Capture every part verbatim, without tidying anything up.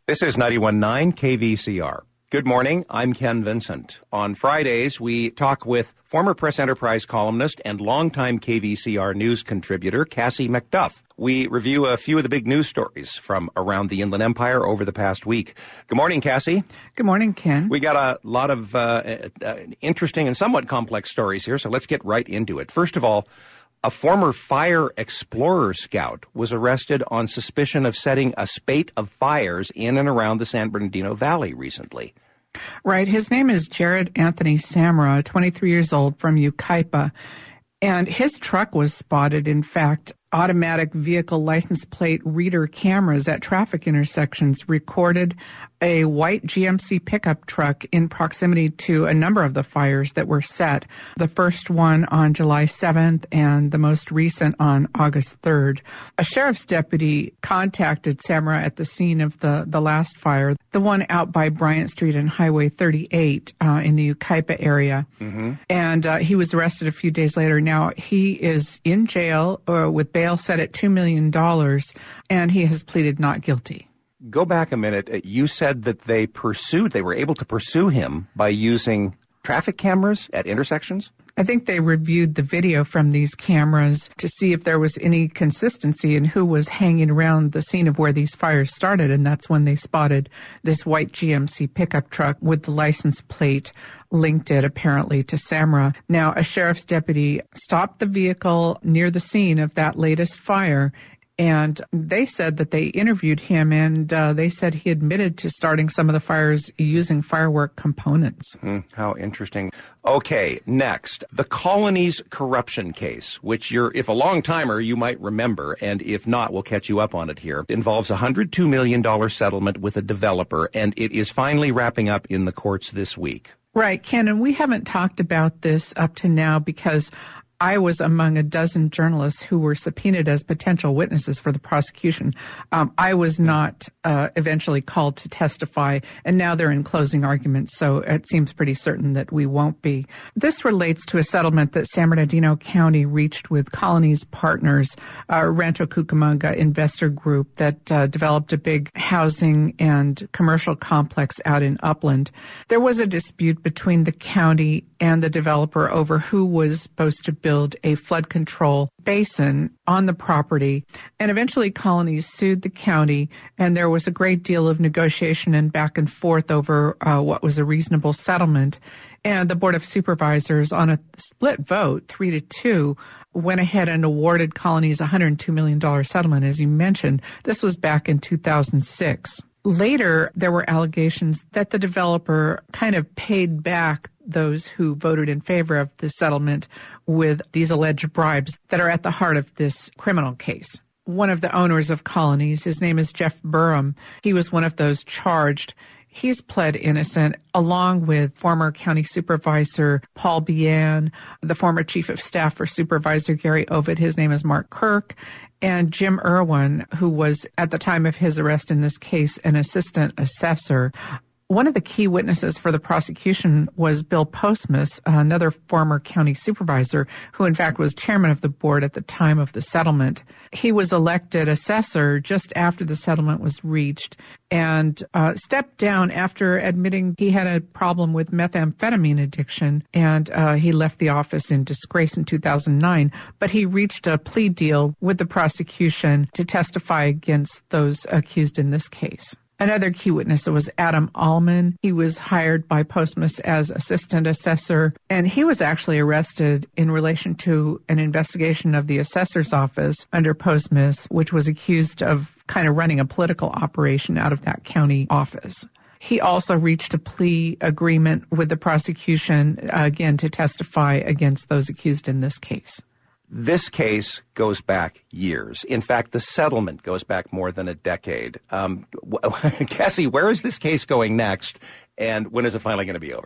This is ninety-one point nine K V C R. Good morning. I'm Ken Vincent. On Fridays, we talk with former Press Enterprise columnist and longtime K V C R news contributor Cassie McDuff. We review a few of the big news stories from around the Inland Empire over the past week. Good morning, Cassie. Good morning, Ken. We got a lot of uh, uh, interesting and somewhat complex stories here, so let's get right into it. First of all, a former fire explorer scout was arrested on suspicion of setting a spate of fires in and around the San Bernardino Valley recently. Right. His name is Jared Anthony Samra, twenty-three years old, from Yucaipa. And his truck was spotted, in fact, automatic vehicle license plate reader cameras at traffic intersections recorded a white G M C pickup truck in proximity to a number of the fires that were set. The first one on July seventh and the most recent on August third. A sheriff's deputy contacted Samra at the scene of the, the last fire, the one out by Bryant Street and Highway thirty-eight uh, in the Yucaipa area. Mm-hmm. And uh, he was arrested a few days later. Now, he is in jail uh, with bail set at two million dollars, and he has pleaded not guilty. Go back a minute. You said that they pursued, they were able to pursue him by using traffic cameras at intersections? I think they reviewed the video from these cameras to see if there was any consistency in who was hanging around the scene of where these fires started, and that's when they spotted this white G M C pickup truck with the license plate linked it apparently to Samra. Now, a sheriff's deputy stopped the vehicle near the scene of that latest fire, and they said that they interviewed him, and uh, they said he admitted to starting some of the fires using firework components. Mm, how interesting. Okay, next, the Colonies corruption case, which you're, if a long-timer, you might remember, and if not, we'll catch you up on it here. It involves a one hundred two million dollars settlement with a developer, and it is finally wrapping up in the courts this week. Right, Ken, and we haven't talked about this up to now because I was among a dozen journalists who were subpoenaed as potential witnesses for the prosecution. Um, I was not uh, eventually called to testify, and now they're in closing arguments, so it seems pretty certain that we won't be. This relates to a settlement that San Bernardino County reached with Colonies partners, uh, Rancho Cucamonga Investor Group, that uh, developed a big housing and commercial complex out in Upland. There was a dispute between the county and the developer over who was supposed to build a flood control basin on the property. And eventually Colonies sued the county, and there was a great deal of negotiation and back and forth over uh, what was a reasonable settlement. And the Board of Supervisors, on a split vote, three to two, went ahead and awarded Colonies a one hundred two million dollars settlement, as you mentioned. This was back in two thousand six. Later, there were allegations that the developer kind of paid back those who voted in favor of the settlement with these alleged bribes that are at the heart of this criminal case. One of the owners of Colonies, his name is Jeff Burham. He was one of those charged. He's pled innocent, along with former county supervisor Paul Bian, the former chief of staff for Supervisor Gary Ovid. His name is Mark Kirk, and Jim Irwin, who was, at the time of his arrest in this case, an assistant assessor. One of the key witnesses for the prosecution was Bill Postmus, another former county supervisor, who in fact was chairman of the board at the time of the settlement. He was elected assessor just after the settlement was reached and uh, stepped down after admitting he had a problem with methamphetamine addiction, and uh, he left the office in disgrace in two thousand nine. But he reached a plea deal with the prosecution to testify against those accused in this case. Another key witness was Adam Allman. He was hired by Postmus as assistant assessor, and he was actually arrested in relation to an investigation of the assessor's office under Postmus, which was accused of kind of running a political operation out of that county office. He also reached a plea agreement with the prosecution, uh, again, to testify against those accused in this case. This case goes back years. In fact, the settlement goes back more than a decade. Um, Cassie, where is this case going next, and when is it finally going to be over?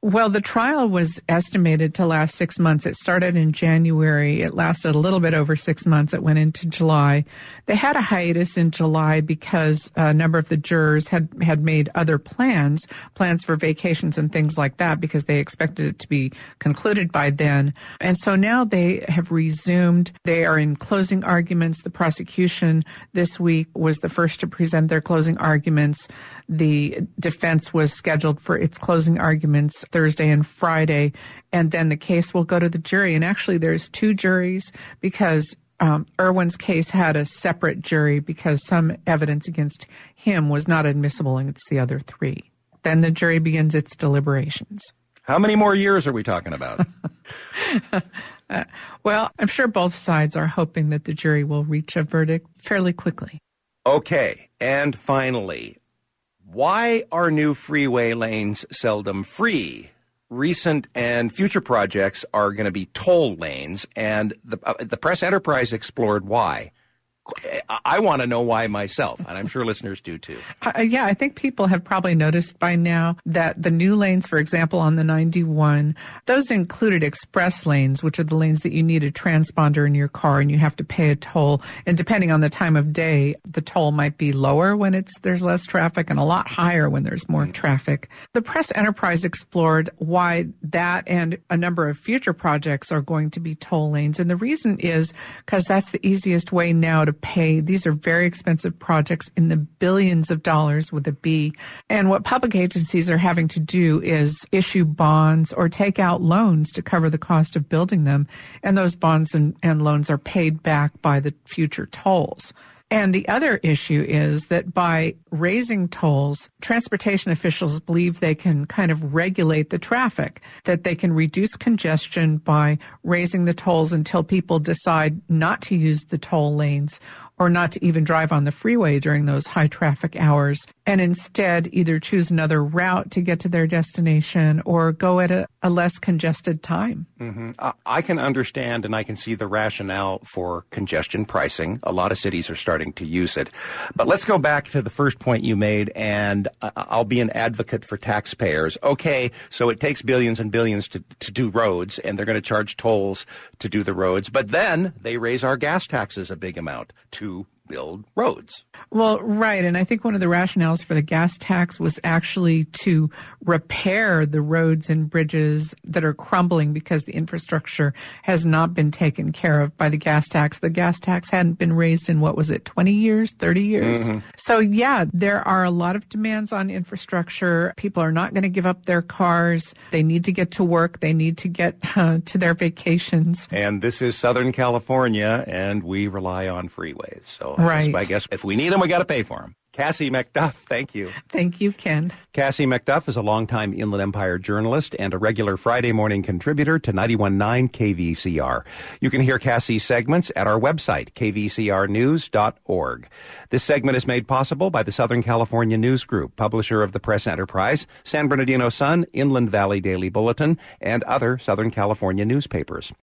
Well, the trial was estimated to last six months. It started in January. It lasted a little bit over six months. It went into July. They had a hiatus in July because a number of the jurors had, had made other plans, plans for vacations and things like that, because they expected it to be concluded by then. And so now they have resumed. They are in closing arguments. The prosecution this week was the first to present their closing arguments. The defense was scheduled for its closing arguments Thursday and Friday, and then the case will go to the jury. And actually, there's two juries because um, Irwin's case had a separate jury because some evidence against him was not admissible, and it's the other three. Then the jury begins its deliberations. How many more years are we talking about? uh, well, I'm sure both sides are hoping that the jury will reach a verdict fairly quickly. Okay, and finally, why are new freeway lanes seldom free? Recent and future projects are going to be toll lanes, and the, uh, the Press Enterprise explored why. I want to know why myself, and I'm sure listeners do too. Uh, yeah, I think people have probably noticed by now that the new lanes, for example, on the ninety-one, those included express lanes, which are the lanes that you need a transponder in your car and you have to pay a toll. And depending on the time of day, the toll might be lower when it's there's less traffic and a lot higher when there's more traffic. The Press Enterprise explored why that and a number of future projects are going to be toll lanes. And the reason is because that's the easiest way now to pay. These are very expensive projects in the billions of dollars with a B. And what public agencies are having to do is issue bonds or take out loans to cover the cost of building them. And those bonds and, and loans are paid back by the future tolls. And the other issue is that by raising tolls, transportation officials believe they can kind of regulate the traffic, that they can reduce congestion by raising the tolls until people decide not to use the toll lanes or not to even drive on the freeway during those high traffic hours, and instead either choose another route to get to their destination or go at a, a less congested time. Mm-hmm. Uh, I can understand and I can see the rationale for congestion pricing. A lot of cities are starting to use it. But let's go back to the first point you made, and uh, I'll be an advocate for taxpayers. Okay, so it takes billions and billions to, to do roads, and they're going to charge tolls to do the roads, but then they raise our gas taxes a big amount to build roads. Well, right. And I think one of the rationales for the gas tax was actually to repair the roads and bridges that are crumbling because the infrastructure has not been taken care of by the gas tax. The gas tax hadn't been raised in, what was it, twenty years, thirty years? Mm-hmm. So, yeah, there are a lot of demands on infrastructure. People are not going to give up their cars. They need to get to work. They need to get uh, to their vacations. And this is Southern California, and we rely on freeways. So right. I guess if we need them, we got to pay for them. Cassie McDuff, thank you. Thank you, Ken. Cassie McDuff is a longtime Inland Empire journalist and a regular Friday morning contributor to ninety-one point nine K V C R. You can hear Cassie's segments at our website, k v c r news dot org. This segment is made possible by the Southern California News Group, publisher of the Press Enterprise, San Bernardino Sun, Inland Valley Daily Bulletin, and other Southern California newspapers.